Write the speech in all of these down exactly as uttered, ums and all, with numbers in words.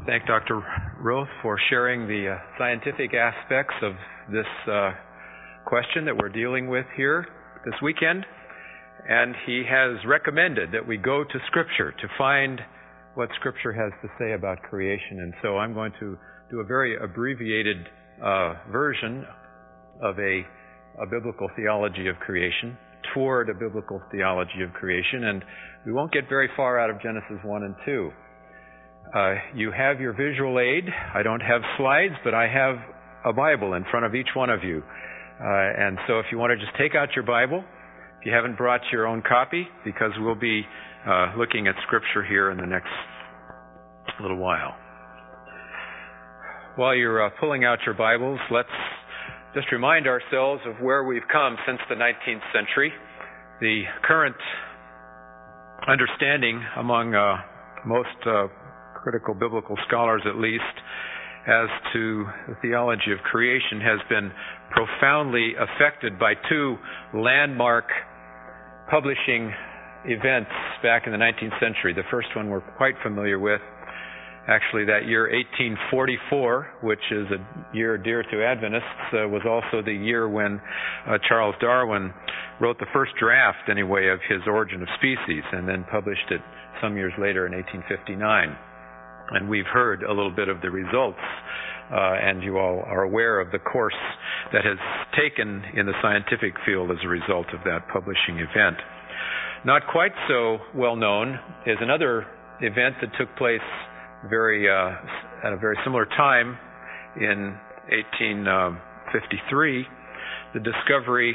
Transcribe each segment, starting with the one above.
thank Doctor Roth for sharing the uh, scientific aspects of this uh, question that we're dealing with here this weekend. And he has recommended that we go to Scripture to find what Scripture has to say about creation. And so I'm going to do a very abbreviated uh, version of a, a biblical theology of creation toward a biblical theology of creation. And we won't get very far out of Genesis one and two. Uh, you have your visual aid. I don't have slides, but I have a Bible in front of each one of you. Uh, and so if you want to just take out your Bible, if you haven't brought your own copy, because we'll be uh, looking at Scripture here in the next little while. While you're uh, pulling out your Bibles, let's just remind ourselves of where we've come since the nineteenth century. The current understanding among uh, most uh, critical biblical scholars, at least, as to the theology of creation has been profoundly affected by two landmark publishing events back in the nineteenth century. The first one we're quite familiar with, actually that year eighteen forty-four, which is a year dear to Adventists, uh, was also the year when uh, Charles Darwin wrote the first draft, anyway, of his Origin of Species, and then published it some years later in eighteen fifty-nine. And we've heard a little bit of the results, uh, and you all are aware of the course that has taken in the scientific field as a result of that publishing event. Not quite so well known is another event that took place very uh, at a very similar time in eighteen fifty-three, the discovery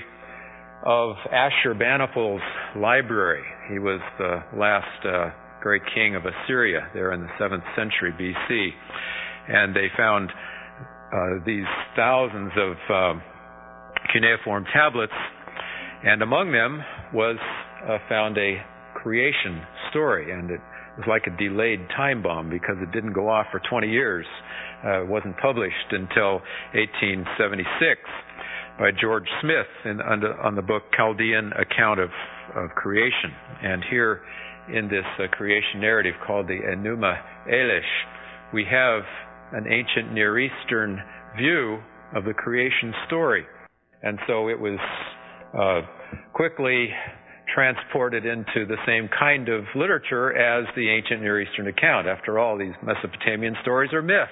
of Ashurbanipal's library. He was the last uh, great king of Assyria there in the seventh century B C. And they found uh, these thousands of uh, cuneiform tablets, and among them was uh, found a creation story, and it was like a delayed time bomb because it didn't go off for twenty years. Uh, it wasn't published until eighteen seventy-six by George Smith in, on, the, on the book Chaldean Account of, of Creation. And here in this uh, creation narrative called the Enuma Elish, we have an ancient Near Eastern view of the creation story. And so it was uh, quickly transported into the same kind of literature as the ancient Near Eastern account. After all, these Mesopotamian stories are myths,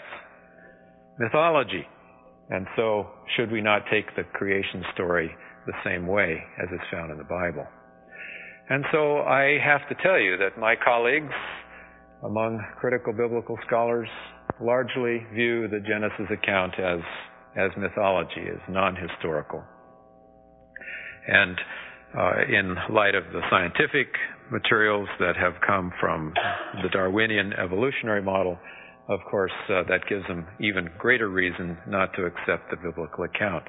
mythology. And so should we not take the creation story the same way as it's found in the Bible? And so I have to tell you that my colleagues among critical biblical scholars largely view the Genesis account as, as mythology, as non-historical. And uh, in light of the scientific materials that have come from the Darwinian evolutionary model, of course, uh, that gives them even greater reason not to accept the biblical account.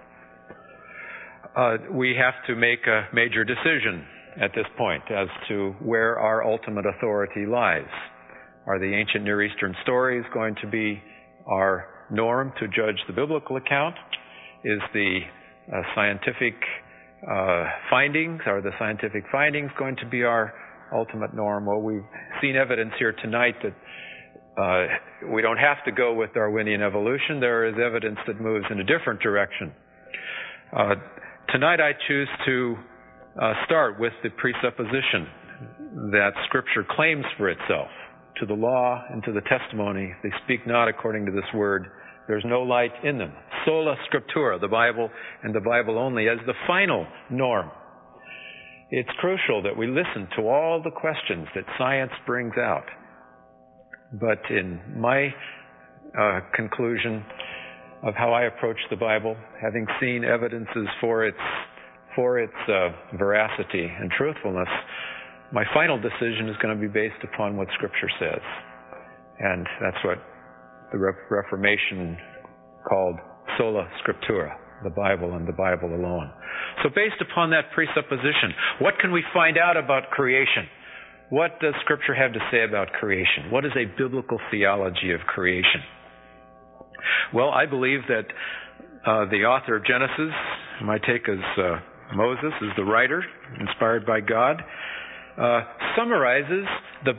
Uh, we have to make a major decision at this point as to where our ultimate authority lies. Are the ancient Near Eastern stories going to be our norm to judge the biblical account? Is the uh, scientific uh, findings, are the scientific findings going to be our ultimate norm? Well, we've seen evidence here tonight that uh, we don't have to go with Darwinian evolution. There is evidence that moves in a different direction. Uh, tonight I choose to Uh, start with the presupposition that Scripture claims for itself. To the law and to the testimony, they speak not according to this word. There's no light in them. Sola Scriptura, the Bible and the Bible only, as the final norm. It's crucial that we listen to all the questions that science brings out. But in my uh, conclusion of how I approach the Bible, having seen evidences for its for its uh, veracity and truthfulness, my final decision is going to be based upon what Scripture says. And that's what the Re- Reformation called sola scriptura, the Bible and the Bible alone. So based upon that presupposition, what can we find out about creation? What does Scripture have to say about creation? What is a biblical theology of creation? Well, I believe that uh, the author of Genesis, my take is uh, Moses is the writer, inspired by God, uh, summarizes the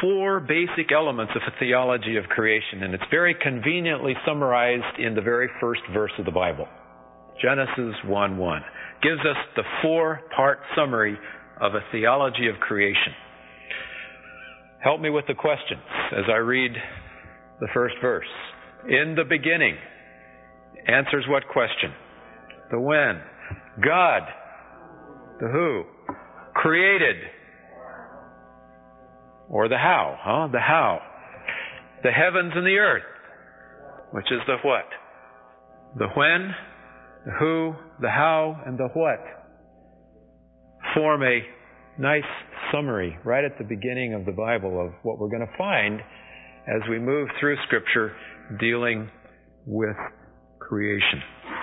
four basic elements of a theology of creation, and it's very conveniently summarized in the very first verse of the Bible. Genesis one one gives us the four-part summary of a theology of creation. Help me with the questions as I read the first verse. In the beginning answers what question? The when. God. The who. Created. Or the how, huh? The how. The heavens and the earth, which is the what? The when, the who, the how, and the what form a nice summary right at the beginning of the Bible of what we're going to find as we move through Scripture dealing with creation.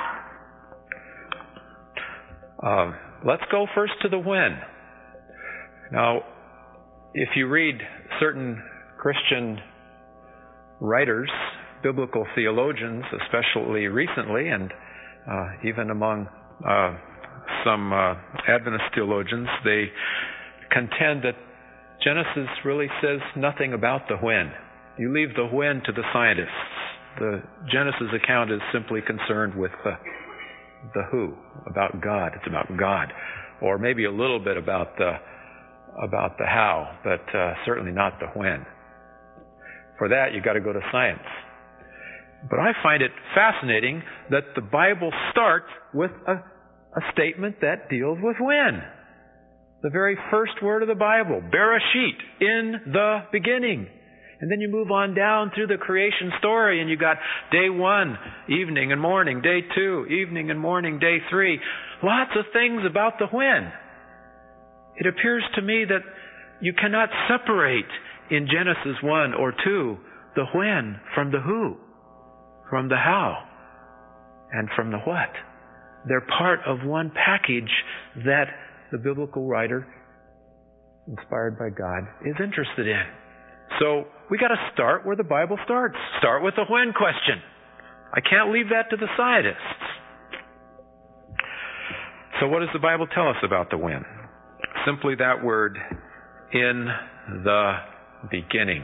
Uh, let's go first to the when. Now, if you read certain Christian writers, biblical theologians, especially recently, and uh, even among uh, some uh, Adventist theologians, they contend that Genesis really says nothing about the when. You leave the when to the scientists. The Genesis account is simply concerned with the, the who, about God. It's about God. Or maybe a little bit about the about the how, but uh, certainly not the when. For that, you've got to go to science. But I find it fascinating that the Bible starts with a, a statement that deals with when. The very first word of the Bible, Bereshit, in the beginning. And then you move on down through the creation story and you got day one, evening and morning, day two, evening and morning, day three. Lots of things about the when. It appears to me that you cannot separate in Genesis one or two the when from the who, from the how, and from the what. They're part of one package that the biblical writer, inspired by God, is interested in. So we got to start where the Bible starts. Start with the when question. I can't leave that to the scientists. So what does the Bible tell us about the when? Simply that word, in the beginning.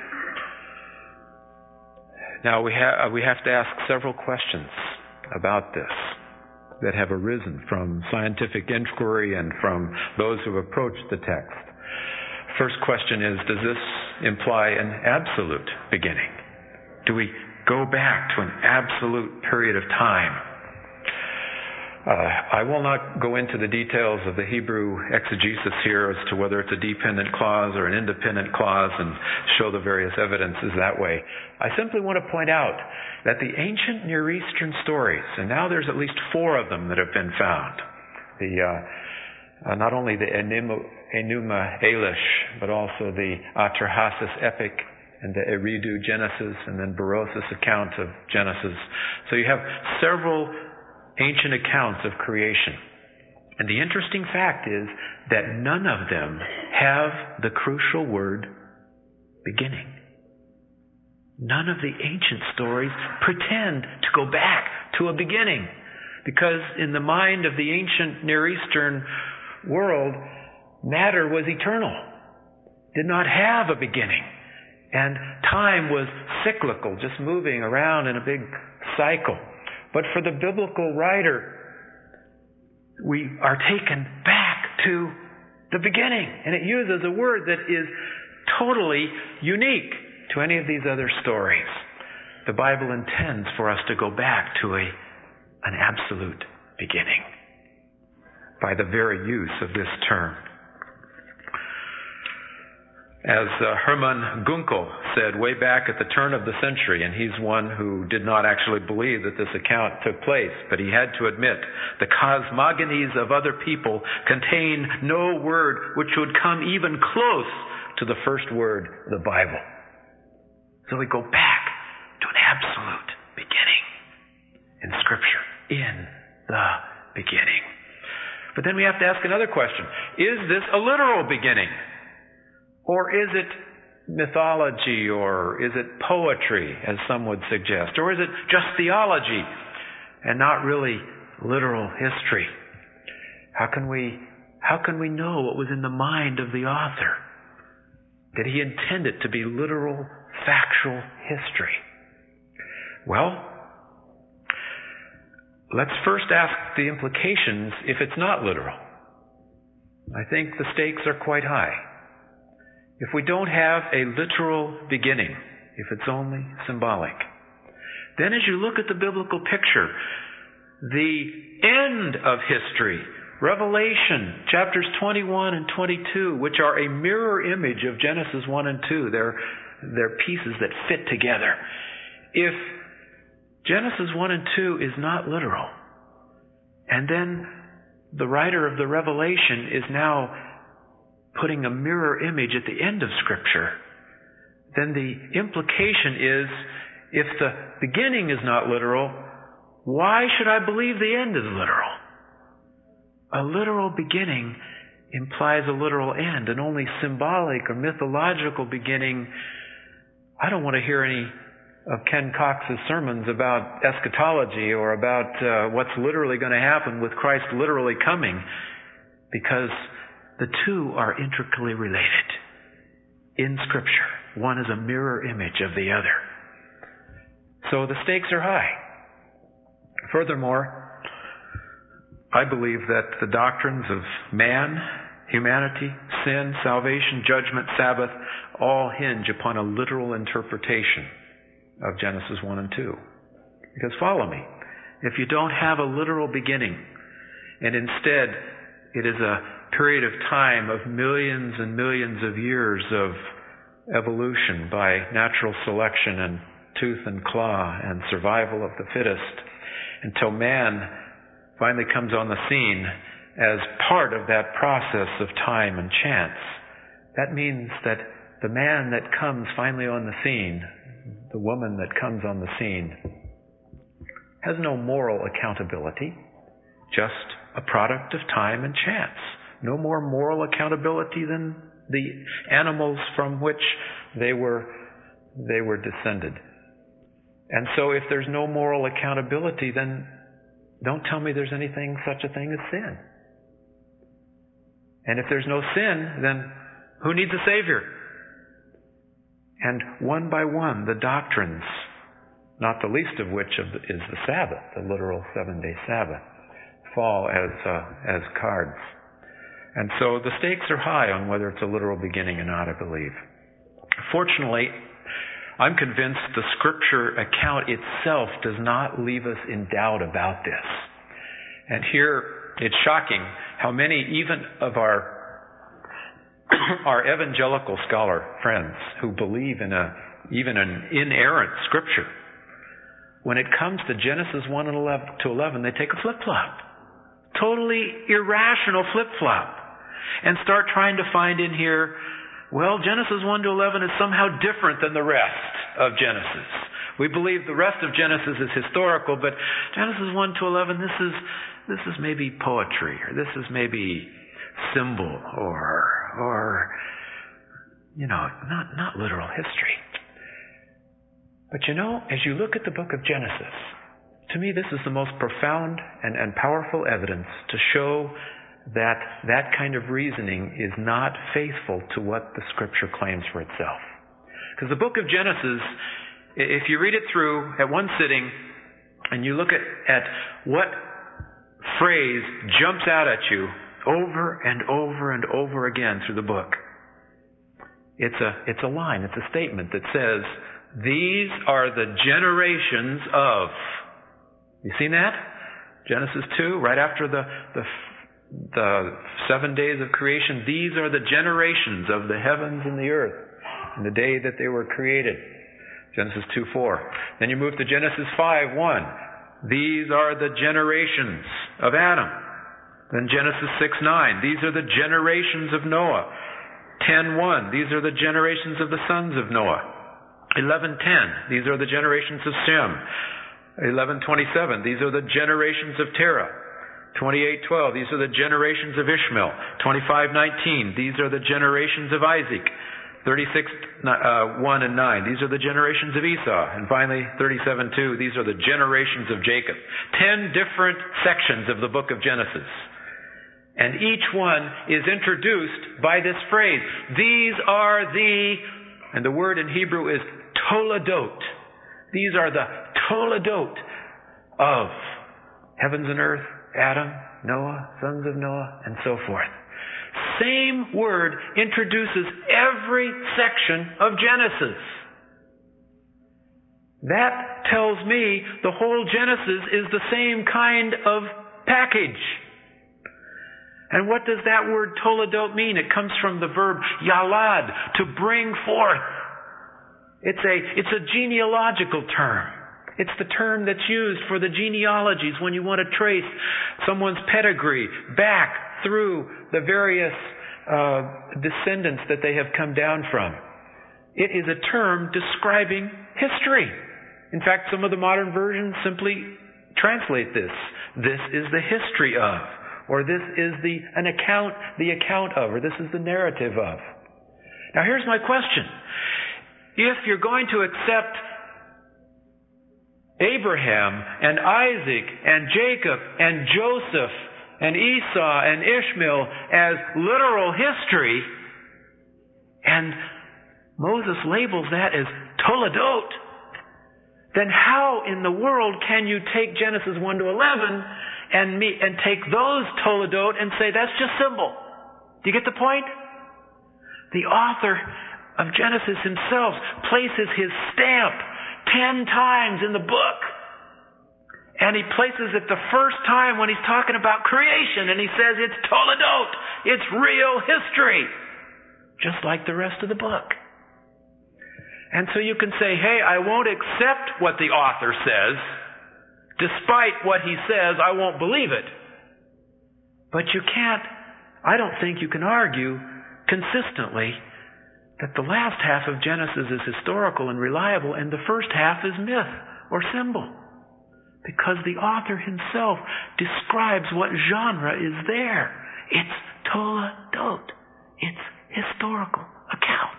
Now we have we have to ask several questions about this that have arisen from scientific inquiry and from those who have approached the text. First question is, does this imply an absolute beginning? Do we go back to an absolute period of time? Uh, I will not go into the details of the Hebrew exegesis here as to whether it's a dependent clause or an independent clause and show the various evidences that way. I simply want to point out that the ancient Near Eastern stories, and now there's at least four of them that have been found, the uh, uh, not only the Enuma, Enuma Elish, but also the Atrahasis epic and the Eridu Genesis, and then Berosus account of Genesis. So you have several ancient accounts of creation. And the interesting fact is that none of them have the crucial word beginning. None of the ancient stories pretend to go back to a beginning. Because in the mind of the ancient Near Eastern world, matter was eternal, did not have a beginning. And time was cyclical, just moving around in a big cycle. But for the biblical writer, we are taken back to the beginning. And it uses a word that is totally unique to any of these other stories. The Bible intends for us to go back to a, an absolute beginning by the very use of this term. As uh, Hermann Gunkel said way back at the turn of the century, and he's one who did not actually believe that this account took place, but he had to admit the cosmogonies of other people contain no word which would come even close to the first word of the Bible. So we go back to an absolute beginning in Scripture, in the beginning. But then we have to ask another question. Is this a literal beginning? Or is it mythology, or is it poetry, as some would suggest? Or is it just theology and not really literal history? How can we, how can we know what was in the mind of the author? Did he intend it to be literal, factual history? Well, let's first ask the implications if it's not literal. I think the stakes are quite high. If we don't have a literal beginning, if it's only symbolic, then as you look at the biblical picture, the end of history, Revelation chapters twenty-one and twenty-two, which are a mirror image of Genesis one and two, they're, they're pieces that fit together. If Genesis one and two is not literal, and then the writer of the Revelation is now putting a mirror image at the end of Scripture, then the implication is, if the beginning is not literal, why should I believe the end is literal? A literal beginning implies a literal end, and only symbolic or mythological beginning. I don't want to hear any of Ken Cox's sermons about eschatology or about uh, what's literally going to happen with Christ literally coming, because the two are intricately related in Scripture. One is a mirror image of the other. So the stakes are high. Furthermore, I believe that the doctrines of man, humanity, sin, salvation, judgment, Sabbath, all hinge upon a literal interpretation of Genesis one and two. Because follow me, if you don't have a literal beginning, and instead it is a period of time of millions and millions of years of evolution by natural selection and tooth and claw and survival of the fittest, until man finally comes on the scene as part of that process of time and chance. That means that the man that comes finally on the scene, the woman that comes on the scene, has no moral accountability, just a product of time and chance. No more moral accountability than the animals from which they were, they were descended. And so if there's no moral accountability, then don't tell me there's anything, such a thing as sin. And if there's no sin, then who needs a Savior? And one by one, the doctrines, not the least of which is the Sabbath, the literal seven-day Sabbath, fall as uh, as cards. And so the stakes are high on whether it's a literal beginning or not, I believe. Fortunately, I'm convinced the Scripture account itself does not leave us in doubt about this. And here, it's shocking how many, even of our our evangelical scholar friends who believe in a even an inerrant Scripture, when it comes to Genesis one and eleven to eleven, they take a flip-flop. Totally irrational flip-flop. And start trying to find in here, well, Genesis one to eleven is somehow different than the rest of Genesis. We believe the rest of Genesis is historical, but Genesis one to eleven, this is this is maybe poetry, or this is maybe symbol, or or you know, not not literal history. But you know, as you look at the book of Genesis, to me this is the most profound and, and powerful evidence to show that that kind of reasoning is not faithful to what the Scripture claims for itself. Because the book of Genesis, if you read it through at one sitting, and you look at, at what phrase jumps out at you over and over and over again through the book, it's a, it's a line, it's a statement that says, these are the generations of. You seen that? Genesis two, right after the, the the seven days of creation, these are the generations of the heavens and the earth in the day that they were created. Genesis two four. Then you move to Genesis five one. These are the generations of Adam. Then Genesis six nine. These are the generations of Noah. ten one. These are the generations of the sons of Noah. eleven ten. These are the generations of Shem. eleven twenty-seven. These are the generations of Terah. twenty-eight twelve, these are the generations of Ishmael. twenty-five nineteen, these are the generations of Isaac. thirty-six one and nine, these are the generations of Esau. And finally, thirty-seven two, these are the generations of Jacob. Ten different sections of the book of Genesis. And each one is introduced by this phrase. These are the, and the word in Hebrew is toledot. These are the toledot of heavens and earth, Adam, Noah, sons of Noah, and so forth. Same word introduces every section of Genesis. That tells me the whole Genesis is the same kind of package. And what does that word toledot mean? It comes from the verb yalad, to bring forth. It's a, it's a genealogical term. It's the term that's used for the genealogies when you want to trace someone's pedigree back through the various uh, descendants that they have come down from. It is a term describing history. In fact, some of the modern versions simply translate this. This is the history of, or this is the an account, the account of, or this is the narrative of. Now here's my question. If you're going to accept Abraham and Isaac and Jacob and Joseph and Esau and Ishmael as literal history, and Moses labels that as toledot, then how in the world can you take Genesis one to eleven and me, and take those toledot and say that's just symbol? Do you get the point? The author of Genesis himself places his stamp ten times in the book. And he places it the first time when he's talking about creation, and he says it's toledot, it's real history, just like the rest of the book. And so you can say, hey, I won't accept what the author says. Despite what he says, I won't believe it. But you can't, I don't think you can argue consistently that the last half of Genesis is historical and reliable and the first half is myth or symbol. Because the author himself describes what genre is there. It's toledot. It's historical account.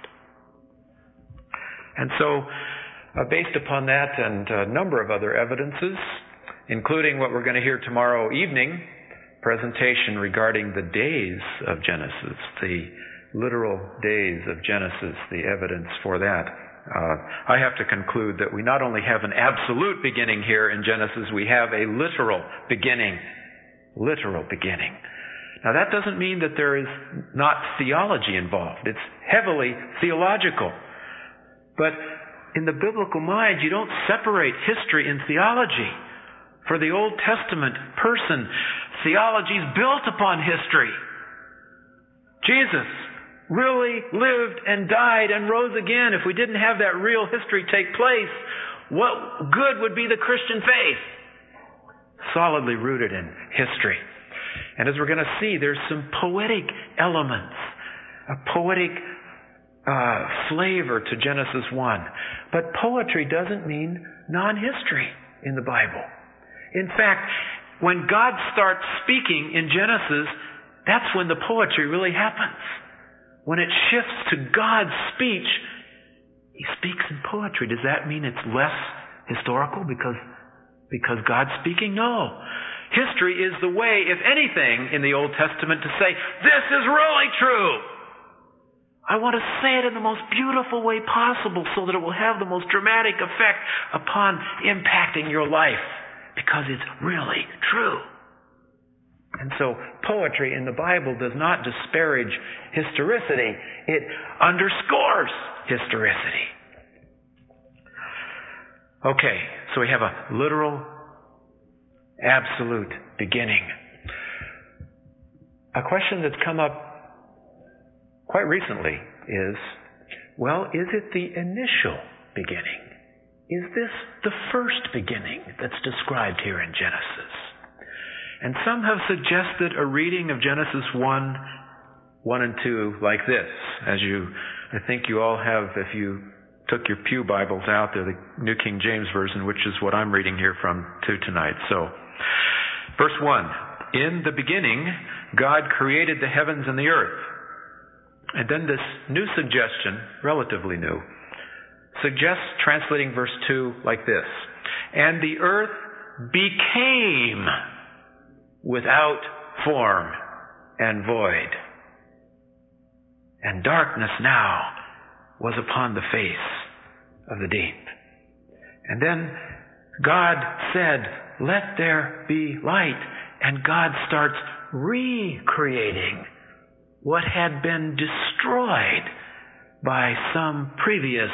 And so, uh, based upon that and a number of other evidences, including what we're going to hear tomorrow evening, presentation regarding the days of Genesis, the literal days of Genesis, the evidence for that, uh, I have to conclude that we not only have an absolute beginning here in Genesis, we have a literal beginning. Literal beginning. Now that doesn't mean that there is not theology involved. It's heavily theological. But in the biblical mind, you don't separate history and theology. For the Old Testament person, theology is built upon history. Jesus really lived and died and rose again. If we didn't have that real history take place, what good would be the Christian faith? Solidly rooted in history. And as we're going to see, there's some poetic elements, a poetic Uh, flavor to Genesis one. But poetry doesn't mean non-history in the Bible. In fact, when God starts speaking in Genesis, that's when the poetry really happens. When it shifts to God's speech, He speaks in poetry. Does that mean it's less historical because, because God's speaking? No. History is the way, if anything, in the Old Testament to say, this is really true. I want to say it in the most beautiful way possible so that it will have the most dramatic effect upon impacting your life, because it's really true. And so poetry in the Bible does not disparage historicity. It underscores historicity. Okay, so we have a literal, absolute beginning. A question that's come up quite recently is, well, is it the initial beginning? Is this the first beginning that's described here in Genesis? And some have suggested a reading of Genesis one, one and two like this, as you, I think you all have, if you took your pew Bibles out there, the New King James Version, which is what I'm reading here from too tonight. So, verse one, in the beginning, God created the heavens and the earth. And then this new suggestion, relatively new, suggests translating verse two like this. And the earth became without form and void. And darkness now was upon the face of the deep. And then God said, let there be light. And God starts recreating what had been destroyed by some previous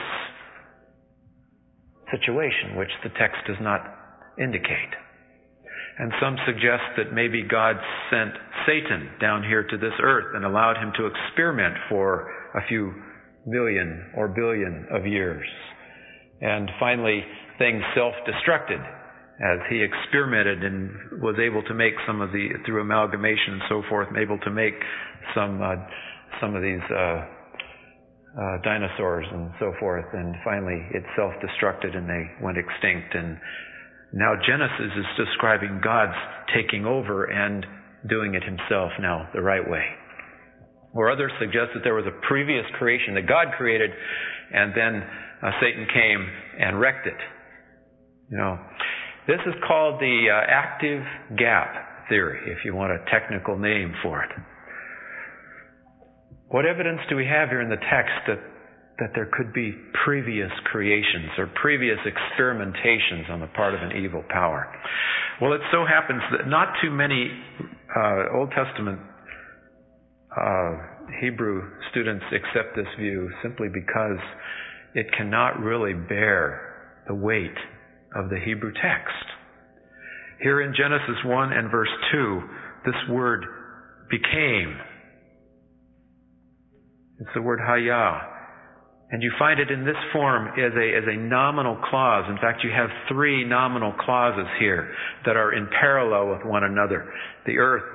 situation, which the text does not indicate. And some suggest that maybe God sent Satan down here to this earth and allowed him to experiment for a few million or billion of years. And finally, things self-destructed as he experimented and was able to make some of the, through amalgamation and so forth, able to make some uh, some of these uh, uh, dinosaurs and so forth. And finally, it self-destructed and they went extinct. And now Genesis is describing God's taking over and doing it himself now the right way. Or others suggest that there was a previous creation that God created, and then uh, Satan came and wrecked it. You know, this is called the uh, active gap theory, if you want a technical name for it. What evidence do we have here in the text that that there could be previous creations or previous experimentations on the part of an evil power? Well, it so happens that not too many uh, Old Testament uh, Hebrew students accept this view simply because it cannot really bear the weight of the Hebrew text. Here in Genesis one and verse two, this word became. It's the word hayah. And you find it in this form as a, as a nominal clause. In fact, you have three nominal clauses here that are in parallel with one another. The earth,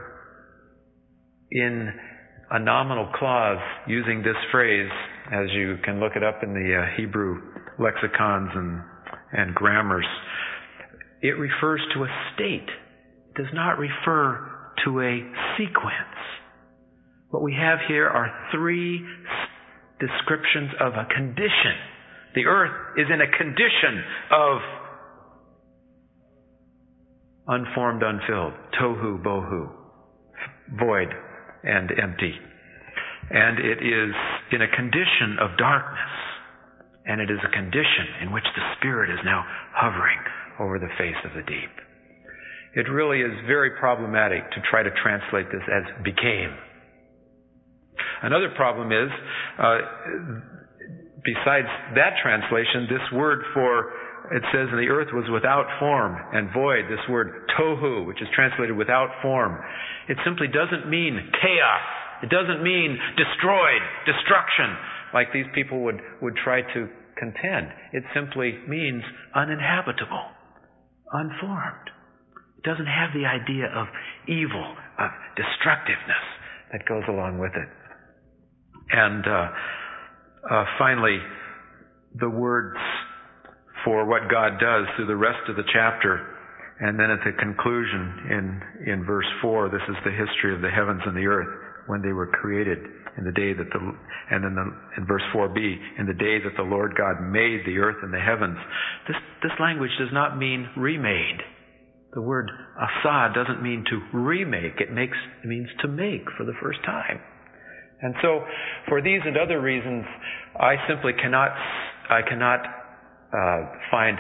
in a nominal clause, using this phrase, as you can look it up in the uh, Hebrew lexicons and, and grammars, it refers to a state. It does not refer to a sequence. What we have here are three descriptions of a condition. The earth is in a condition of unformed, unfilled, tohu, bohu, void and empty. And it is in a condition of darkness. And it is a condition in which the Spirit is now hovering over the face of the deep. It really is very problematic to try to translate this as became. Another problem is, uh, besides that translation, this word for, it says the earth was without form and void, this word tohu, which is translated without form, it simply doesn't mean chaos. It doesn't mean destroyed, destruction, like these people would, would try to contend. It simply means uninhabitable, unformed. It doesn't have the idea of evil, of destructiveness that goes along with it. And uh, uh, finally, the words for what God does through the rest of the chapter, and then at the conclusion in in verse four, this is the history of the heavens and the earth when they were created in the day that the, and then the, in verse four b, in the day that the Lord God made the earth and the heavens. This this language does not mean remade. The word asa doesn't mean to remake. It makes it means to make for the first time. And so, for these and other reasons, I simply cannot, I cannot uh, find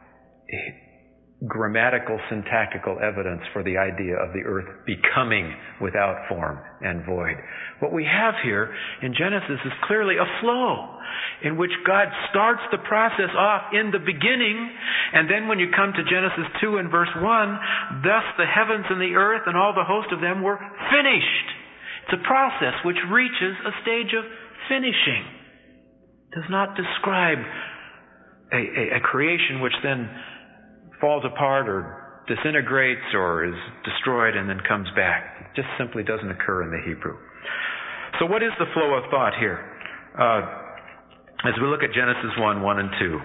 grammatical, syntactical evidence for the idea of the earth becoming without form and void. What we have here in Genesis is clearly a flow in which God starts the process off in the beginning, and then when you come to Genesis two and verse one, thus the heavens and the earth and all the host of them were finished. It's a process which reaches a stage of finishing. It does not describe a, a, a creation which then falls apart or disintegrates or is destroyed and then comes back. It just simply doesn't occur in the Hebrew. So what is the flow of thought here? Uh, as we look at Genesis one, one and two.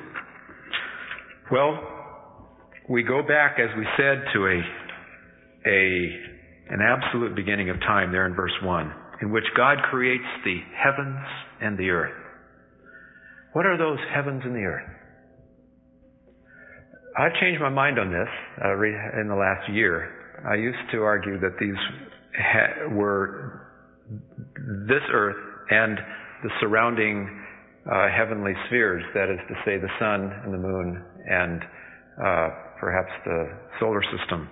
Well, we go back, as we said, to a a an absolute beginning of time there in verse one, in which God creates the heavens and the earth. What are those heavens and the earth? I've changed my mind on this uh, in the last year. I used to argue that these ha- were this earth and the surrounding uh, heavenly spheres, that is to say the sun and the moon and uh, perhaps the solar system.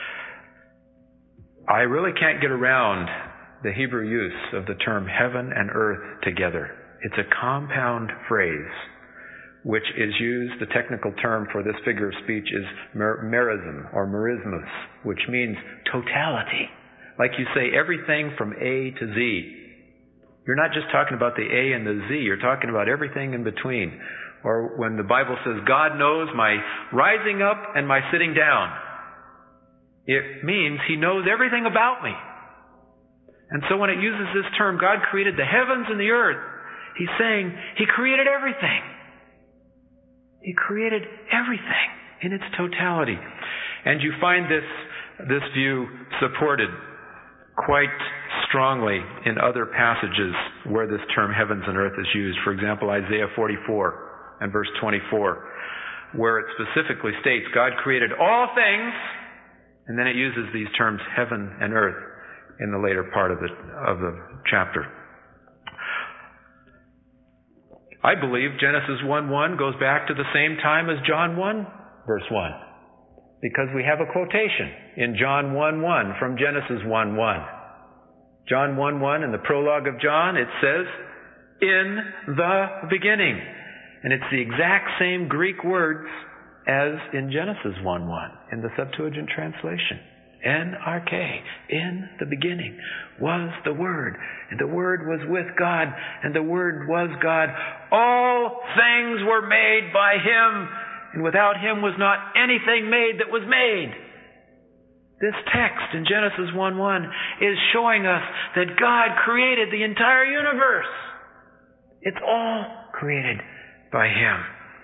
I really can't get around the Hebrew use of the term heaven and earth together. It's a compound phrase, which is used, the technical term for this figure of speech is mer- merism or merismus, which means totality. Like you say, everything from A to Z. You're not just talking about the A and the Z, you're talking about everything in between. Or when the Bible says, God knows my rising up and my sitting down, it means He knows everything about me. And so when it uses this term, God created the heavens and the earth, He's saying He created everything. He created everything in its totality. And you find this, this view supported quite strongly in other passages where this term heavens and earth is used. For example, Isaiah forty-four and verse twenty-four, where it specifically states God created all things, and then it uses these terms heaven and earth in the later part of the, of the chapter. I believe Genesis one one goes back to the same time as John one, verse one, because we have a quotation in John one one from Genesis one one. John one one, in the prologue of John, it says, in the beginning. And it's the exact same Greek words as in Genesis one one, in the Septuagint translation. En arche, in the beginning, was the Word, and the Word was with God, and the Word was God. All things were made by Him, and without Him was not anything made that was made. This text in Genesis one one is showing us that God created the entire universe. It's all created by Him.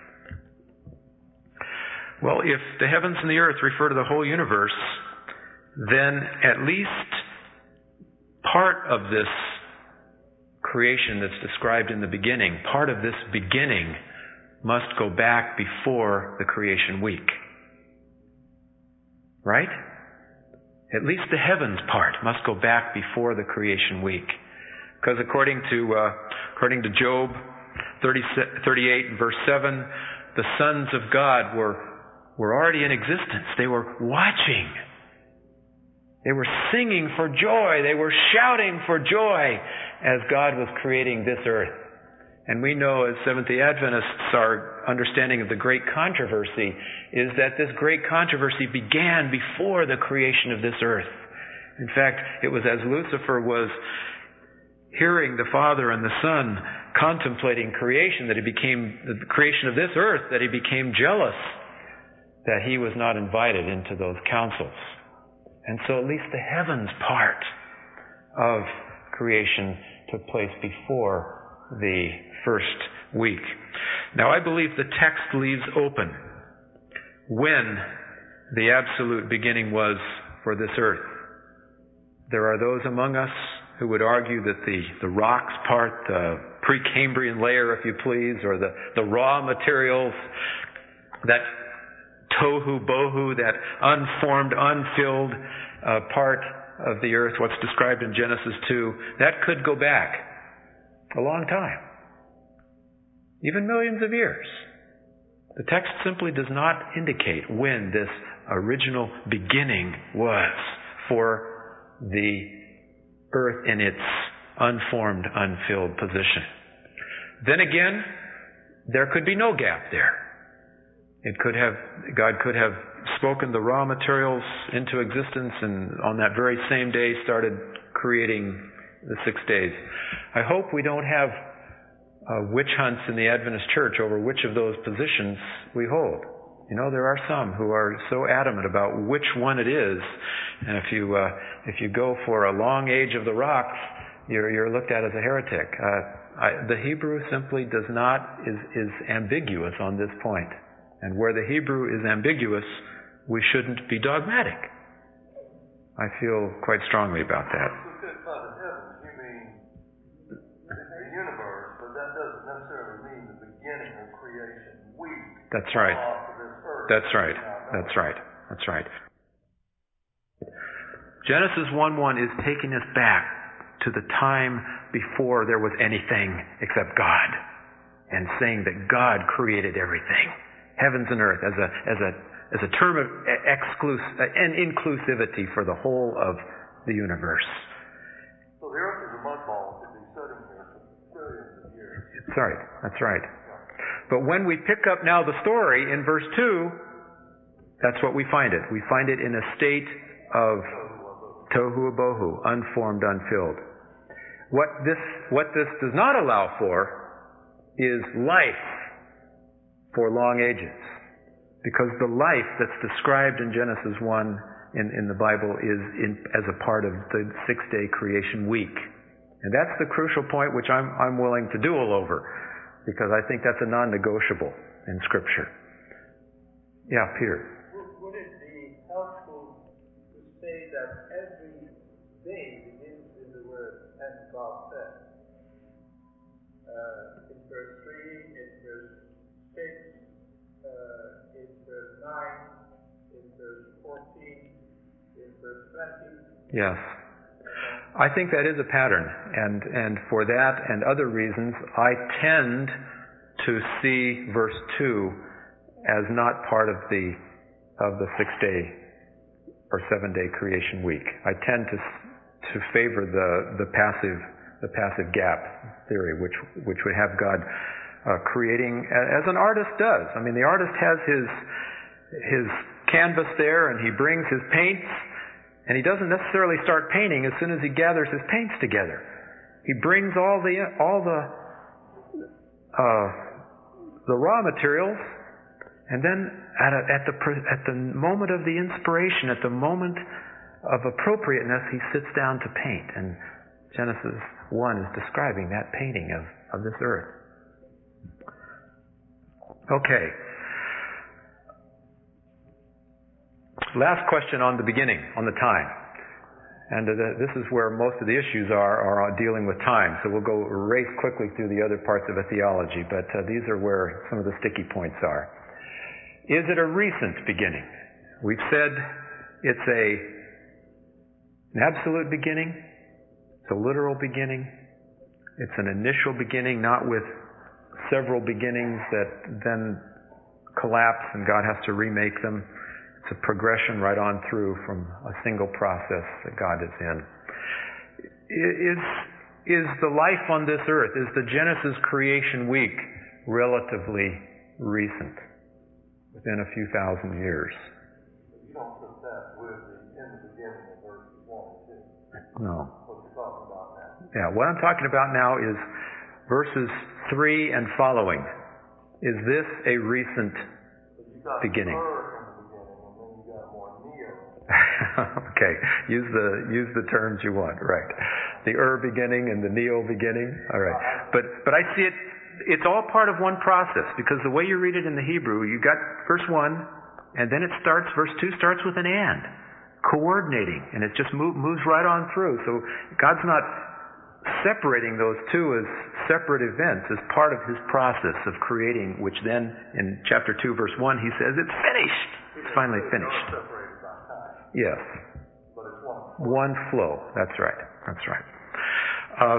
Well, if the heavens and the earth refer to the whole universe, then at least part of this creation that's described in the beginning, part of this beginning must go back before the creation week. Right? At least the heavens part must go back before the creation week. Because according to uh, according to Job thirty, thirty-eight and verse seven, the sons of God were, were already in existence. They were watching. They were singing for joy. They were shouting for joy as God was creating this earth. And we know as Seventh-day Adventists, our understanding of the great controversy is that this great controversy began before the creation of this earth. In fact, it was as Lucifer was hearing the Father and the Son contemplating creation, that he became, the creation of this earth, that he became jealous that he was not invited into those councils. And so at least the heavens part of creation took place before the first week. Now, I believe the text leaves open when the absolute beginning was for this earth. There are those among us who would argue that the, the rocks part, the Precambrian layer, if you please, or the, the raw materials, that tohu bohu, that unformed, unfilled uh, part of the earth, what's described in Genesis two, that could go back a long time, even millions of years. The text simply does not indicate when this original beginning was for the earth in its unformed, unfilled position. Then again, there could be no gap there. It could have, God could have spoken the raw materials into existence and on that very same day started creating the six days. I hope we don't have uh, witch hunts in the Adventist church over which of those positions we hold. You know, there are some who are so adamant about which one it is, and if you uh, if you go for a long age of the rocks, you're you're looked at as a heretic. Uh, I, the Hebrew simply does not is is ambiguous on this point, and where the Hebrew is ambiguous, we shouldn't be dogmatic. I feel quite strongly about that. That's right. That's right. That's right. That's right. Genesis one one is taking us back to the time before there was anything except God, and saying that God created everything, heavens and earth, as a as a as a term of exclus and inclusivity for the whole of the universe. So the earth is a mud ball to be sitting here for billions of years. That's right. That's right. But when we pick up now the story in verse two, that's what we find it. We find it in a state of tohu bohu, unformed, unfilled. What this what this does not allow for is life for long ages. Because the life that's described in Genesis one in, in the Bible is in, as a part of the six-day creation week. And that's the crucial point which I'm, I'm willing to duel over, because I think that's a non-negotiable in Scripture. Yeah, Peter. Would it be helpful to say that every day begins with the word "and God said"? Uh, in verse three, in verse six, uh, in verse nine, in verse fourteen, in verse twenty. Yes. I think that is a pattern, and, and for that and other reasons, I tend to see verse two as not part of the of the six-day or seven-day creation week. I tend to to favor the the passive the passive gap theory, which which would have God uh, creating as an artist does. I mean, the artist has his his canvas there, and he brings his paints, and he doesn't necessarily start painting as soon as he gathers his paints together. He brings all the all the uh, the raw materials, and then at a, at the at the moment of the inspiration, at the moment of appropriateness, he sits down to paint. And Genesis one is describing that painting of, of this earth. Okay. Last question on the beginning, on the time. And uh, this is where most of the issues are, are dealing with time. So we'll go race quickly through the other parts of a theology, but uh, these are where some of the sticky points are. Is it a recent beginning? We've said it's a an absolute beginning. It's a literal beginning. It's an initial beginning, not with several beginnings that then collapse and God has to remake them. It's a progression right on through from a single process that God is in. Is, is the life on this earth, is the Genesis creation week relatively recent, within a few thousand years? You don't put that with the in the beginning of verses one and two. No. What you're talking about now. Yeah, what I'm talking about now is verses three and following. Is this a recent beginning? Okay, use the use the terms you want, right? The Ur beginning and the Neo beginning. All right, but but I see it. It's all part of one process, because the way you read it in the Hebrew, you got verse one, and then it starts. Verse two starts with an and, coordinating, and it just move, moves right on through. So God's not separating those two as separate events, as part of His process of creating, which then in chapter two, verse one, He says it's finished. It's finally finished. Yes. But it's one. One flow. That's right. That's right. Uh,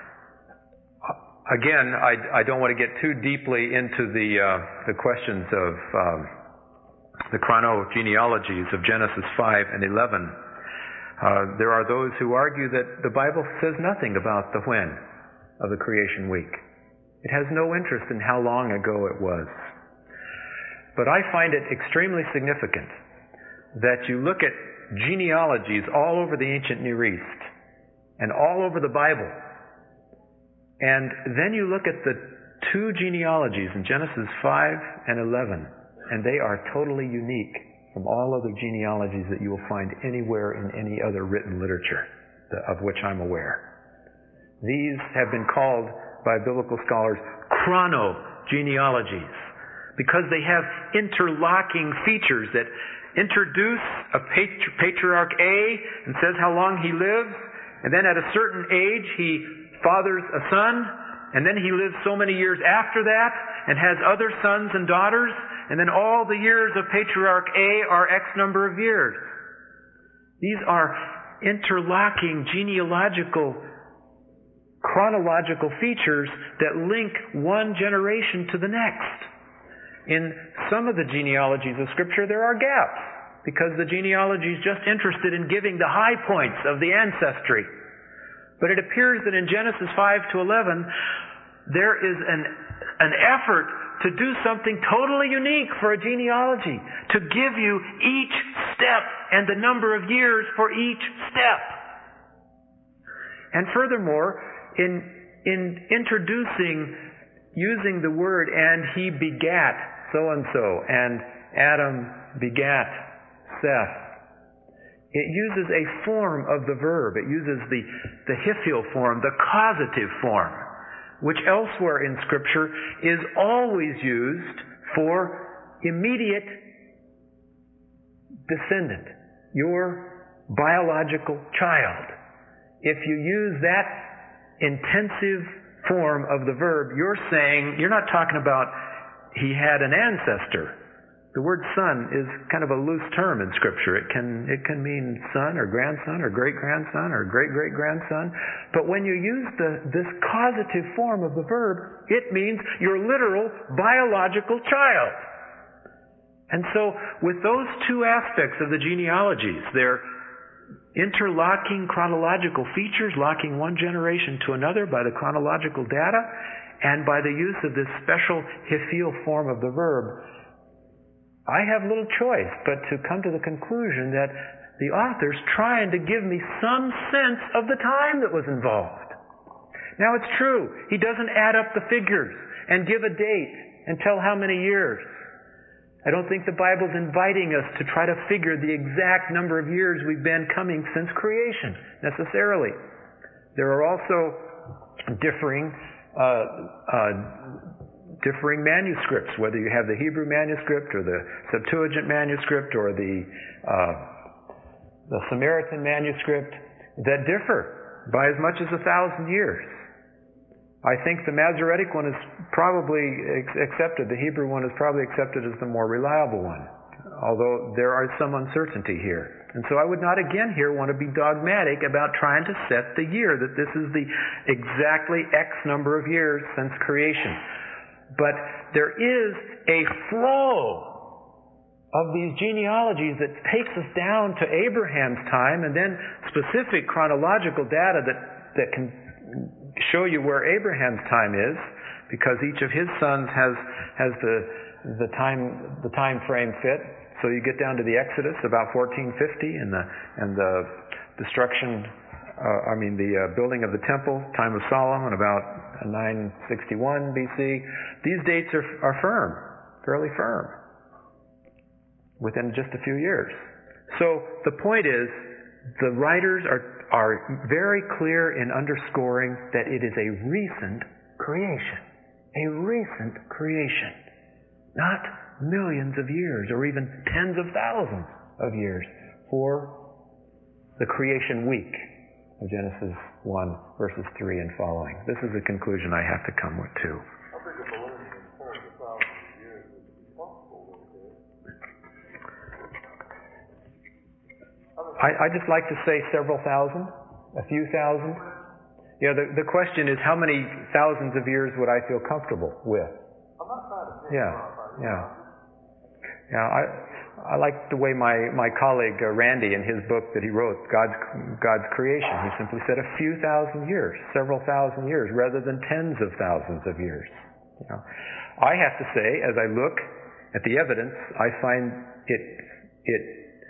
again, I, I don't want to get too deeply into the uh, the questions of um, the chronogenealogies of Genesis five and eleven. Uh, there are those who argue that the Bible says nothing about the when of the creation week. It has no interest in how long ago it was. But I find it extremely significant that you look at genealogies all over the ancient Near East and all over the Bible, and then you look at the two genealogies in Genesis five and eleven, and they are totally unique from all other genealogies that you will find anywhere in any other written literature of which I'm aware. These have been called by biblical scholars chronogenealogies, because they have interlocking features that introduce a patri- patriarch A and says how long he lives, and then at a certain age he fathers a son, and then he lives so many years after that and has other sons and daughters, and then all the years of patriarch A are X number of years. These are interlocking genealogical, chronological features that link one generation to the next. In some of the genealogies of Scripture, there are gaps, because the genealogy is just interested in giving the high points of the ancestry. But it appears that in Genesis five to eleven, there is an, an effort to do something totally unique for a genealogy, to give you each step and the number of years for each step. And furthermore, in, in introducing, using the word, and he begat so-and-so, and Adam begat Seth, it uses a form of the verb. It uses the, the hiphil form, the causative form, which elsewhere in Scripture is always used for immediate descendant, your biological child. If you use that intensive form of the verb, you're saying, you're not talking about he had an ancestor. The word son is kind of a loose term in Scripture. It can it can mean son or grandson or great-grandson or great-great-grandson. But when you use the, this causative form of the verb, it means your literal biological child. And so with those two aspects of the genealogies, they're interlocking chronological features, locking one generation to another by the chronological data, and by the use of this special hiphil form of the verb, I have little choice but to come to the conclusion that the author's trying to give me some sense of the time that was involved. Now it's true, he doesn't add up the figures and give a date and tell how many years. I don't think the Bible's inviting us to try to figure the exact number of years we've been coming since creation, necessarily. There are also differing uh, uh, differing manuscripts, whether you have the Hebrew manuscript or the Septuagint manuscript or the uh, the Samaritan manuscript, that differ by as much as a thousand years. I think the Masoretic one is probably accepted, the Hebrew one is probably accepted as the more reliable one, although there are some uncertainty here. And so I would not again here want to be dogmatic about trying to set the year, that this is the exactly X number of years since creation. But there is a flow of these genealogies that takes us down to Abraham's time, and then specific chronological data that, that can show you where Abraham's time is, because each of his sons has has the the time the time frame fit. So you get down to the Exodus about fourteen fifty, and the and the destruction. Uh, I mean the uh, building of the temple, time of Solomon, about nine sixty-one B C. These dates are are firm, fairly firm, within just a few years. So the point is, the writers are are very clear in underscoring that it is a recent creation. A recent creation. Not millions of years or even tens of thousands of years for the creation week of Genesis one, verses three and following. This is the conclusion I have to come with too. I think a millennium in terms of thousands of years would be possible with it. I, I just like to say several thousand, a few thousand. You know, the, the question is, how many thousands of years would I feel comfortable with? I'm not trying to pick Yeah, up. I, yeah. Yeah, I, I like the way my, my colleague uh, Randy, in his book that he wrote, God's, God's Creation, he simply said a few thousand years, several thousand years, rather than tens of thousands of years. You know, I have to say, as I look at the evidence, I find it it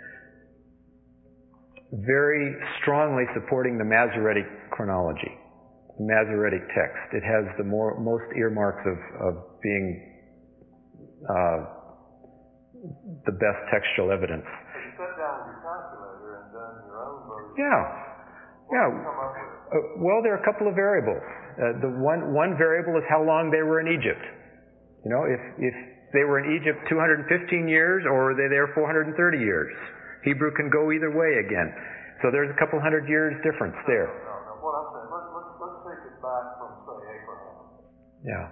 very strongly supporting the Masoretic chronology, the Masoretic text. It has the more, most earmarks of, of being uh, the best textual evidence. Have you sat down with your calculator and done your own version? Yeah, What yeah. did you come up with? Uh, well, there are a couple of variables. Uh, the one one variable is how long they were in Egypt. You know, if if they were in Egypt two hundred fifteen years, or were they there four hundred thirty years? Hebrew can go either way again. So there's a couple hundred years difference there. No, no, what I'm saying, let's, let's, let's take it back from, say, Abraham. Yeah.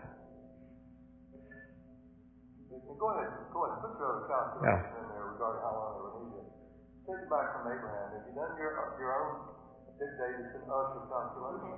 Go ahead, go ahead, put your other calculation Yeah. in there regarding how long they were in Egypt. Take sitting back from Abraham, have you done your your own Dick Davidson usher calculation?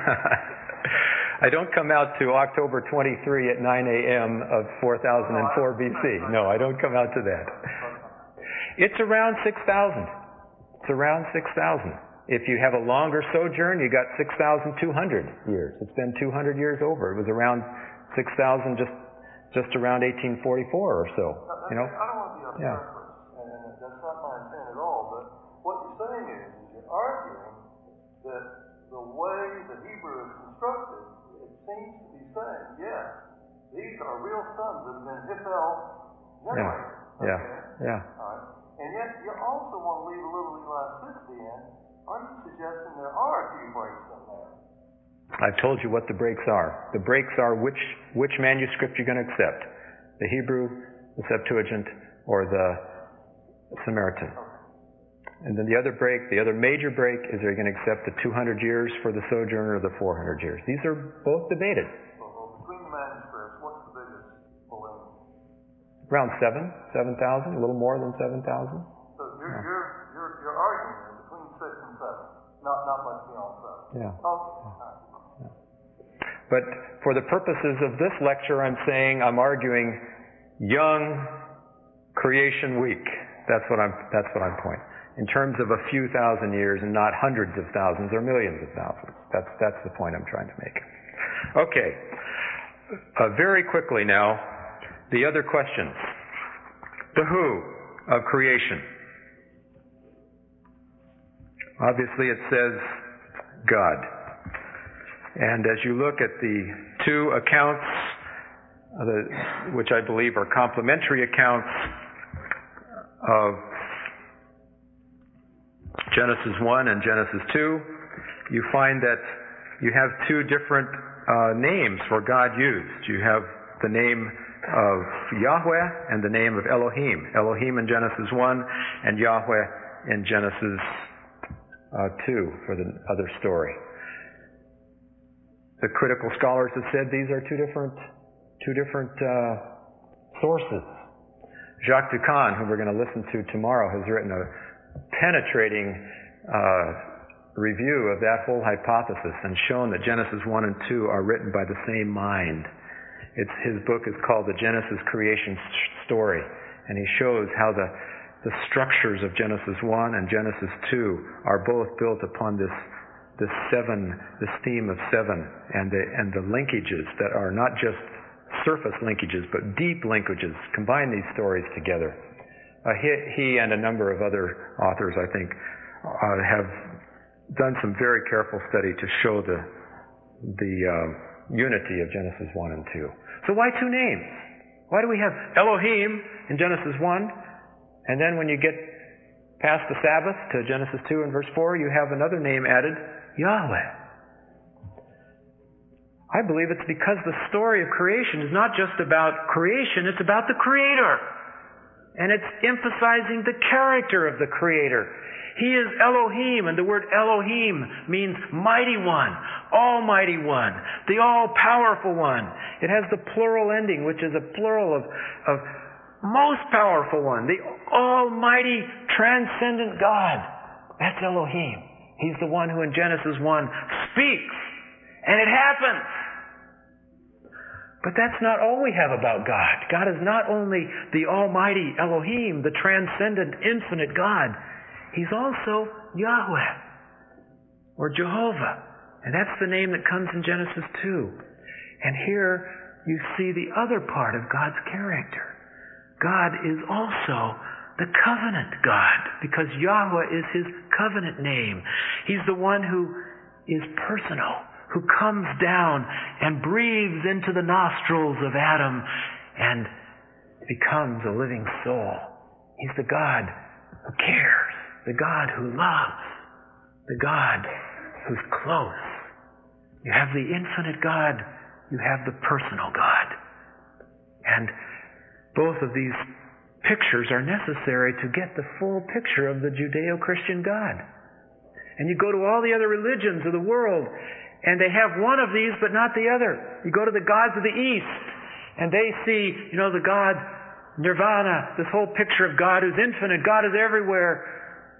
I don't come out to October twenty-third at nine a.m. of four thousand four B C. No, I don't come out to that. It's around six thousand. It's around six thousand. If you have a longer sojourn, you got six thousand two hundred years. It's been two hundred years over. It was around six thousand just just around eighteen forty-four or so. You know? I don't want to be a yeah. and that's not my intent at all, but what you're saying is, is you're arguing that the way the Hebrew is constructed, it seems to be saying, yes, these are real sons that have been Hiphel generated. Yeah, okay? yeah, yeah. All right. And yet you also want to leave a little elasticity in. Are you suggesting there are a few breaks in there? I've told you what the breaks are. The breaks are which which manuscript you're going to accept. The Hebrew, the Septuagint, or the Samaritan. Okay. And then the other break, the other major break, is are you going to accept the two hundred years for the sojourner or the four hundred years? These are both debated. Well, between the manuscripts, what's the biggest balloon? Around seven, seven thousand, a little more than seven thousand. So you're, yeah. you're, you're, you're arguing between six and seven, not, not much beyond seven. Yeah. Okay. Yeah. But for the purposes of this lecture, I'm saying I'm arguing young creation week. That's what I'm, that's what I'm pointing. In terms of a few thousand years and not hundreds of thousands or millions of thousands. That's, that's the point I'm trying to make. Okay. Uh, very quickly now, the other questions. The who of creation. Obviously it says God. And as you look at the two accounts, uh, the, which I believe are complementary accounts of Genesis one and Genesis two, you find that you have two different uh, names for God used. You have the name of Yahweh and the name of Elohim. Elohim in Genesis one and Yahweh in Genesis uh, two for the other story. The critical scholars have said these are two different, two different uh, sources. Jacques Ducan, who we're going to listen to tomorrow, has written a penetrating uh, review of that whole hypothesis and shown that Genesis one and two are written by the same mind. It's, his book is called The Genesis Creation Story, and he shows how the, the structures of Genesis one and Genesis two are both built upon this this seven, this theme of seven, and the, and the linkages that are not just surface linkages, but deep linkages. Combine these stories together. Uh, he, he and a number of other authors, I think, uh, have done some very careful study to show the the uh, unity of Genesis one and two. So why two names? Why do we have Elohim in Genesis one, and then when you get past the Sabbath to Genesis two and verse four, you have another name added, Yahweh? I believe it's because the story of creation is not just about creation, it's about the Creator. And it's emphasizing the character of the Creator. He is Elohim, and the word Elohim means mighty one, almighty one, the all-powerful one. It has the plural ending, which is a plural of, of most powerful one, the almighty, transcendent God. That's Elohim. He's the one who in Genesis one speaks, and it happens. But that's not all we have about God. God is not only the almighty Elohim, the transcendent, infinite God. He's also Yahweh, or Jehovah. And that's the name that comes in Genesis two. And here you see the other part of God's character. God is also the covenant God, because Yahweh is His covenant name. He's the one who is personal, who comes down and breathes into the nostrils of Adam and becomes a living soul. He's the God who cares, the God who loves, the God who's close. You have the infinite God, you have the personal God. And both of these pictures are necessary to get the full picture of the Judeo-Christian God. And you go to all the other religions of the world, and they have one of these but not the other. You go to the gods of the East, and they see, you know, the God Nirvana, this whole picture of God who's infinite, God is everywhere.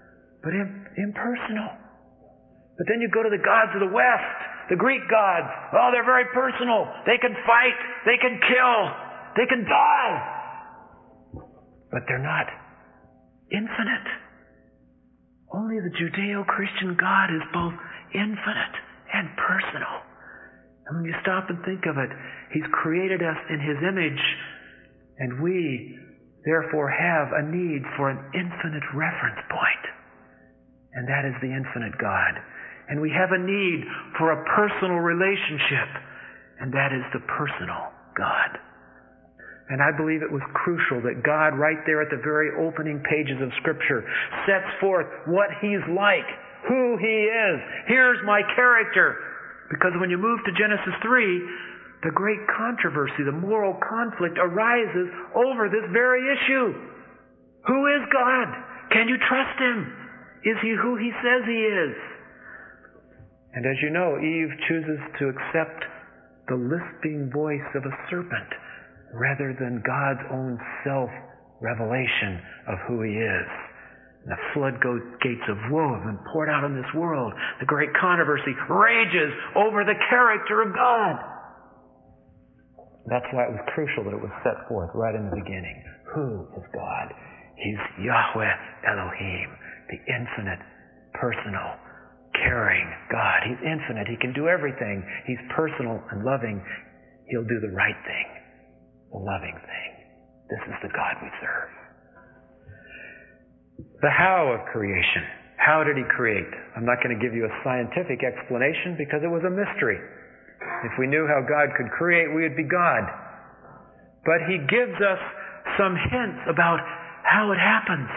but impersonal. But then you go to the gods of the West, the Greek gods. Oh, they're very personal. They can fight. They can kill. They can die. But they're not infinite. Only the Judeo-Christian God is both infinite and personal. And when you stop and think of it, He's created us in His image, and we therefore have a need for an infinite reference point. And that is the infinite God. And we have a need for a personal relationship, and that is the personal God. And I believe it was crucial that God, right there at the very opening pages of Scripture, sets forth what He's like, who He is. Here's my character. Because when you move to Genesis three, the great controversy, the moral conflict arises over this very issue. Who is God? Can you trust Him? Is He who He says He is? And as you know, Eve chooses to accept the lisping voice of a serpent rather than God's own self-revelation of who He is. And the floodgates of woe have been poured out on this world. The great controversy rages over the character of God. That's why it was crucial that it was set forth right in the beginning. Who is God? He's Yahweh Elohim, the infinite, personal, caring God. He's infinite. He can do everything. He's personal and loving. He'll do the right thing, the loving thing. This is the God we serve. The how of creation. How did He create? I'm not going to give you a scientific explanation because it was a mystery. If we knew how God could create, we would be God. But He gives us some hints about how it happens.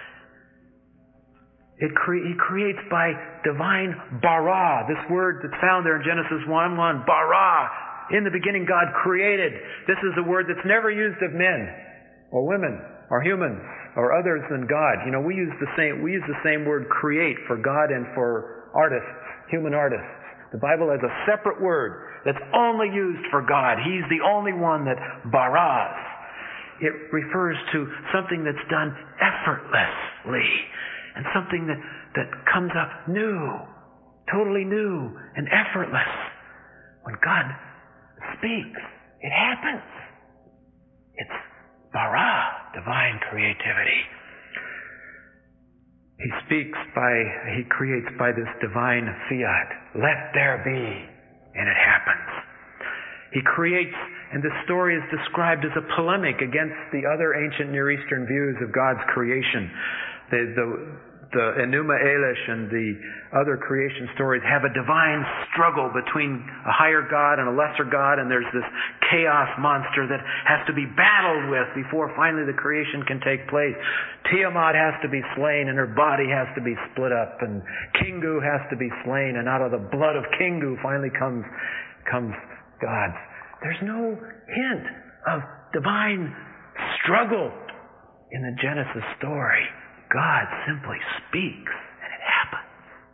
It cre- he creates by divine bara. This word that's found there in Genesis one one, bara. In the beginning God created. This is a word that's never used of men or women or humans or others than God. You know, we use the same we use the same word create for God and for artists, human artists. The Bible has a separate word that's only used for God. He's the only one that baras. It refers to something that's done effortlessly. And something that, that comes up new, totally new and effortless. When God speaks, it happens. It's bara, divine creativity. He speaks by, He creates by this divine fiat. Let there be. And it happens. He creates, and the story is described as a polemic against the other ancient Near Eastern views of God's creation. The, the, the Enuma Elish and the other creation stories have a divine struggle between a higher God and a lesser God, and there's this chaos monster that has to be battled with before finally the creation can take place. Tiamat has to be slain, and her body has to be split up, and Kingu has to be slain, and out of the blood of Kingu finally comes, comes God. There's no hint of divine struggle in the Genesis story. God simply speaks, and it happens.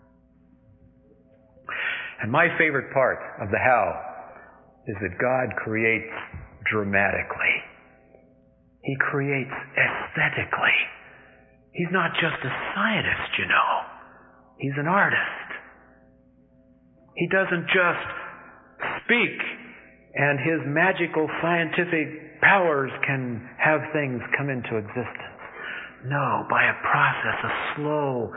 And my favorite part of the how is that God creates dramatically. He creates aesthetically. He's not just a scientist, you know. He's an artist. He doesn't just speak and His magical scientific powers can have things come into existence. No, by a process, a slow,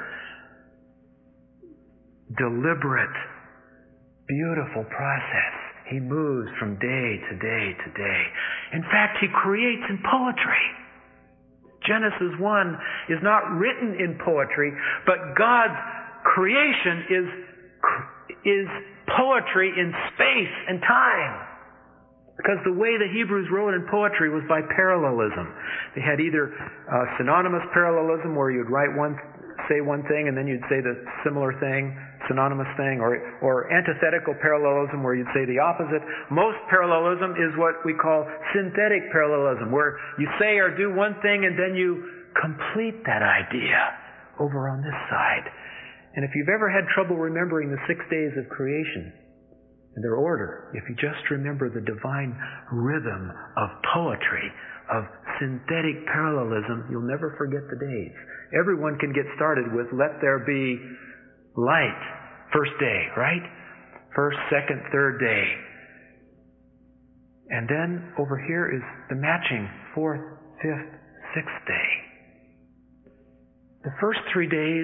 deliberate, beautiful process. He moves from day to day to day. In fact, He creates in poetry. Genesis one is not written in poetry, but God's creation is, is poetry in space and time. Because the way the Hebrews wrote in poetry was by parallelism. They had either uh, synonymous parallelism, where you'd write one, say one thing, and then you'd say the similar thing, synonymous thing, or, or antithetical parallelism, where you'd say the opposite. Most parallelism is what we call synthetic parallelism, where you say or do one thing, and then you complete that idea over on this side. And if you've ever had trouble remembering the six days of creation, and their order, if you just remember the divine rhythm of poetry, of synthetic parallelism, you'll never forget the days. everyone can get started with, let there be light. First day, right? First, second, third day. And then over here is the matching fourth, fifth, sixth day. The first three days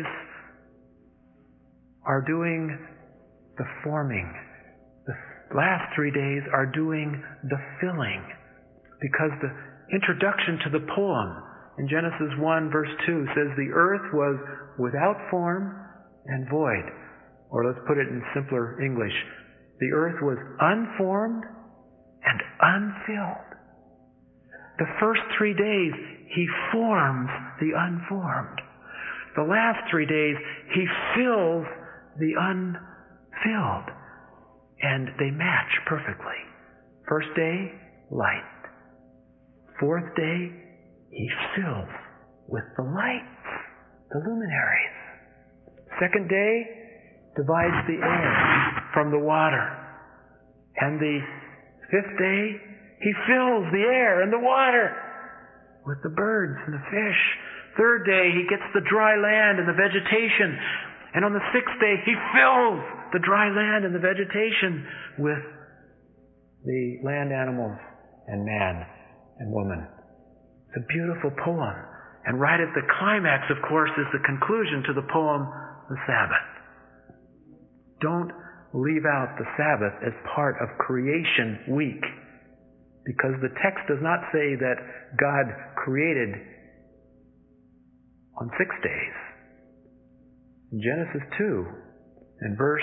are doing the forming. The last three days are doing the filling. Because the introduction to the poem in Genesis one verse two says the earth was without form and void. Or let's put it in simpler English. The earth was unformed and unfilled. The first three days, He forms the unformed. The last three days, He fills the unfilled. And they match perfectly. First day, light. Fourth day, He fills with the lights, the luminaries. Second day, divides the air from the water. And the fifth day, He fills the air and the water with the birds and the fish. Third day, He gets the dry land and the vegetation. And on the sixth day, He fills the dry land and the vegetation with the land animals and man and woman. It's a beautiful poem. And right at the climax, of course, is the conclusion to the poem, the Sabbath. Don't leave out the Sabbath as part of creation week, because the text does not say that God created on six days. In Genesis two, in verse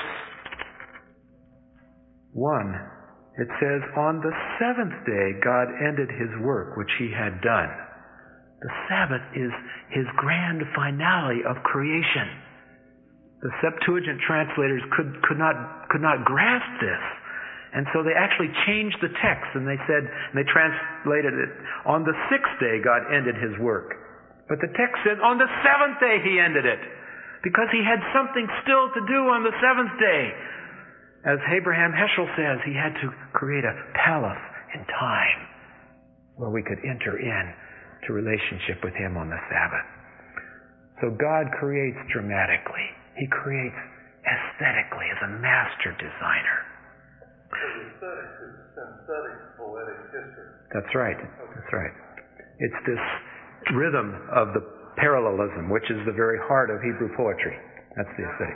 one, it says, on the seventh day God ended His work which He had done. The Sabbath is His grand finale of creation. The Septuagint translators could, could not could not grasp this. And so they actually changed the text, and they said, and they translated it, on the sixth day God ended His work. But the text says, on the seventh day He ended it, because He had something still to do on the seventh day. As Abraham Heschel says, He had to create a palace in time where we could enter in to relationship with Him on the Sabbath. So God creates dramatically. He creates aesthetically as a master designer. So the aesthetics is synthetic poetic history. That's right. That's right. It's this rhythm of the parallelism, which is the very heart of Hebrew poetry. That's the aesthetic.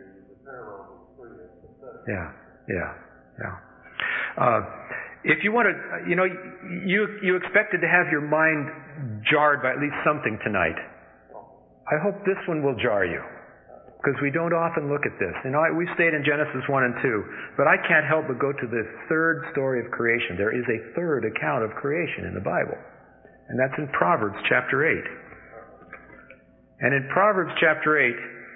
Yeah, yeah, yeah. Uh, if you want to, you know, you you expected to have your mind jarred by at least something tonight. I hope this one will jar you, because we don't often look at this. You know, we stayed in Genesis one and two, but I can't help but go to the third story of creation. There is a third account of creation in the Bible, and that's in Proverbs chapter eight. And in Proverbs chapter eight,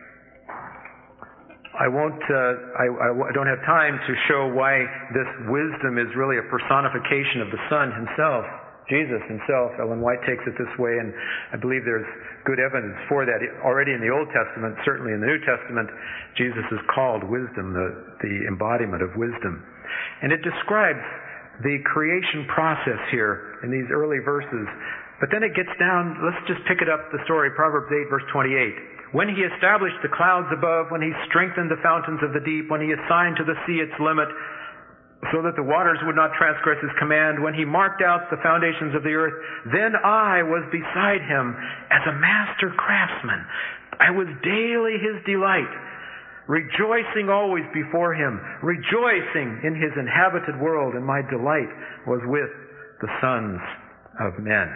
I won't, uh, I, I don't have time to show why this wisdom is really a personification of the Son Himself, Jesus Himself. Ellen White takes it this way, and I believe there's good evidence for that. Already in the Old Testament, certainly in the New Testament, Jesus is called wisdom, the, the embodiment of wisdom. And it describes the creation process here in these early verses. But then it gets down, let's just pick it up, the story, Proverbs eight, verse twenty-eight. When He established the clouds above, when He strengthened the fountains of the deep, when He assigned to the sea its limit, so that the waters would not transgress His command, when He marked out the foundations of the earth, then I was beside Him as a master craftsman. I was daily His delight, rejoicing always before Him, rejoicing in His inhabited world, and my delight was with the sons of men.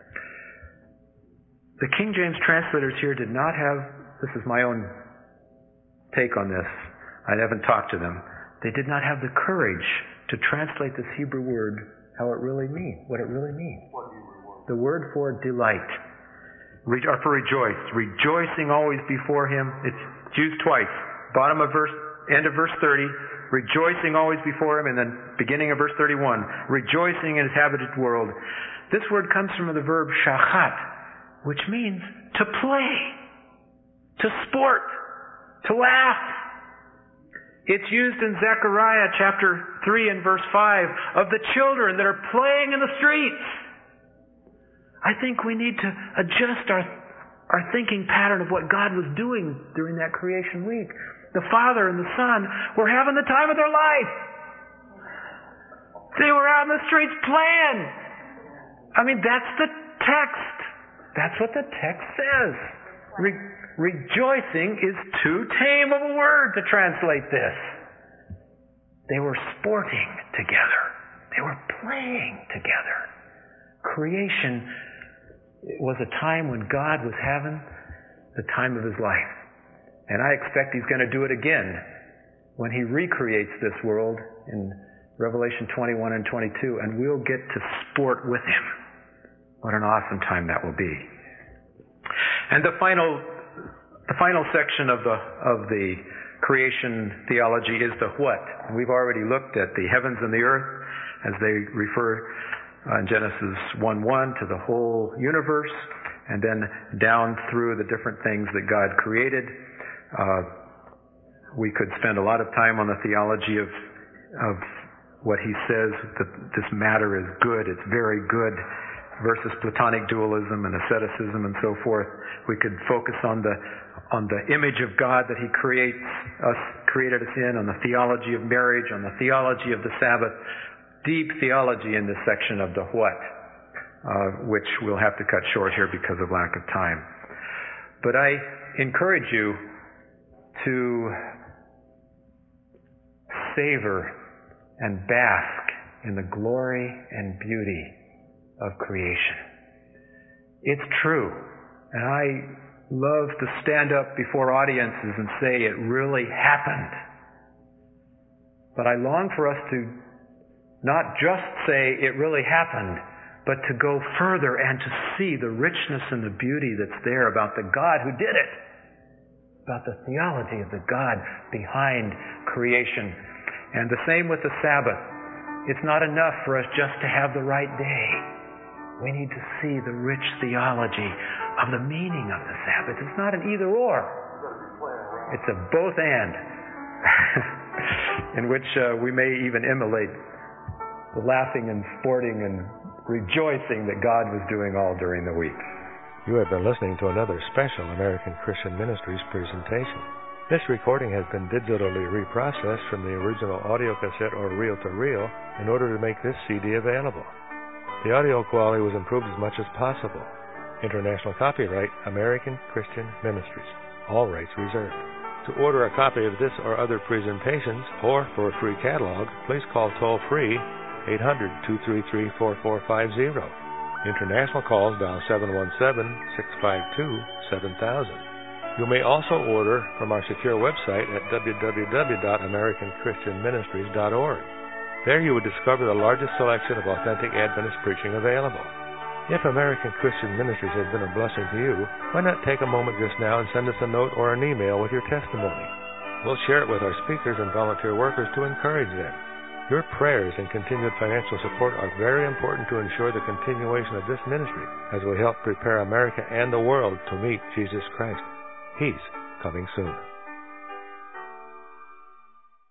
The King James translators here did not have, this is my own take on this, I haven't talked to them, they did not have the courage to translate this Hebrew word how it really means, what it really means. The word for delight, or for rejoice, rejoicing always before Him. It's used twice. Bottom of verse, end of verse thirty, rejoicing always before Him, and then beginning of verse thirty-one, rejoicing in His habited world. This word comes from the verb shachat, which means to play, to sport, to laugh. It's used in Zechariah chapter three and verse five of the children that are playing in the streets. I think we need to adjust our our thinking pattern of what God was doing during that creation week. The Father and the Son were having the time of their life. They were out in the streets playing. I mean, that's the text. That's what the text says. Re- rejoicing is too tame of a word to translate this. They were sporting together. They were playing together. Creation was a time when God was having the time of His life. And I expect He's going to do it again when He recreates this world in Revelation twenty-one and twenty-two, and we'll get to sport with Him. What an awesome time that will be. And the final the final section of the of the creation theology is the what. We've already looked at the heavens and the earth as they refer uh, in Genesis one one to the whole universe, and then down through the different things that God created. Uh, we could spend a lot of time on the theology of of what he says, that this matter is good, it's very good, versus Platonic dualism and asceticism and so forth. We could focus on the on the image of God that He creates us, created us in, on the theology of marriage, on the theology of the Sabbath. Deep theology in this section of the what, uh, which we'll have to cut short here because of lack of time. But I encourage you to savor and bask in the glory and beauty of creation. It's true. And I love to stand up before audiences and say it really happened. But I long for us to not just say it really happened, but to go further and to see the richness and the beauty that's there about the God who did it, about the theology of the God behind creation. And the same with the Sabbath. It's not enough for us just to have the right day. We need to see the rich theology of the meaning of the Sabbath. It's not an either or. It's a both and. In which uh, we may even emulate the laughing and sporting and rejoicing that God was doing all during the week. You have been listening to another special American Christian Ministries presentation. This recording has been digitally reprocessed from the original audio cassette or reel-to-reel in order to make this C D available. The audio quality was improved as much as possible. International copyright, American Christian Ministries. All rights reserved. To order a copy of this or other presentations, or for a free catalog, please call toll-free eight hundred, two three three, four four five zero. International calls dial seven one seven, six five two, seven thousand. You may also order from our secure website at w w w dot american christian ministries dot org. There you would discover the largest selection of authentic Adventist preaching available. If American Christian Ministries has been a blessing to you, why not take a moment just now and send us a note or an email with your testimony? We'll share it with our speakers and volunteer workers to encourage them. Your prayers and continued financial support are very important to ensure the continuation of this ministry as we help prepare America and the world to meet Jesus Christ. He's coming soon.